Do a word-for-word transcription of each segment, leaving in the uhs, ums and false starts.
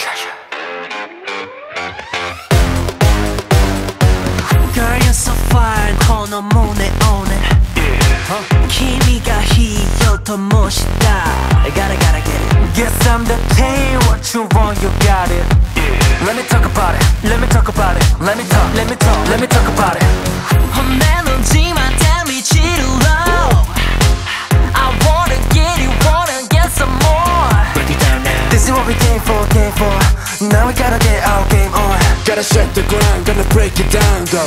Girl, you're so fine この胸をね君がいいよと申した I gotta gotta get it Guess I'm the pain What you want you got it Let me talk about it Let me talk about it Let me talk Let me talk Let me talk about it 멜로디만 달미치는 low I wanna get it Wanna get some more Break it down now This is what we came for Came for Now we gotta get our game on Gotta shake the ground Gonna break it down Go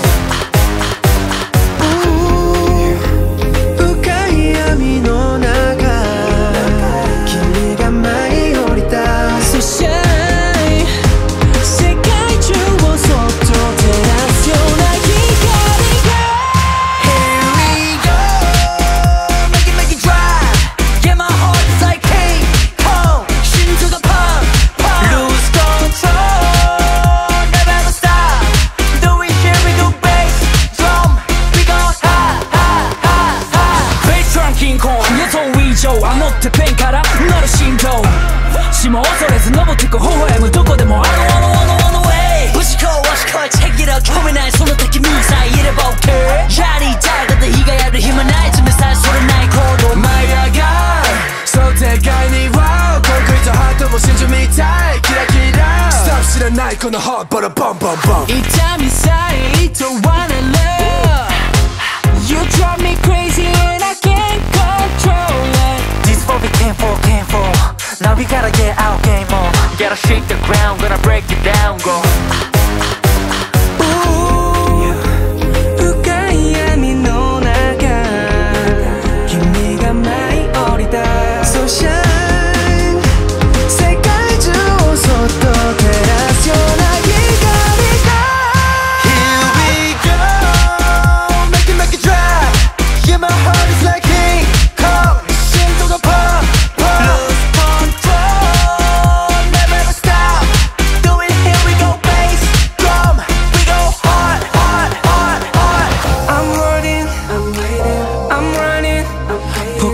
てペンからなる振動霜を恐れず登ってく微笑むどこでも I don't wanna wanna wanna wait ぶちこわしこい check it out 興味ないその敵見さえいれば OK やりたいだって日がやる暇ない冷たいそれない行動舞い上がる想定外に Wow コンクリートハートも真珠みたいキラキラスタッフ知らないこのハートバラボンボンボン痛みさえいと wanna love You drive me crazy and I can't control it This is what we came for, came for Now we gotta get our game on Gotta shake the ground, gonna break it down, go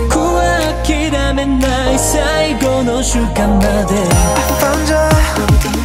最後の瞬間まで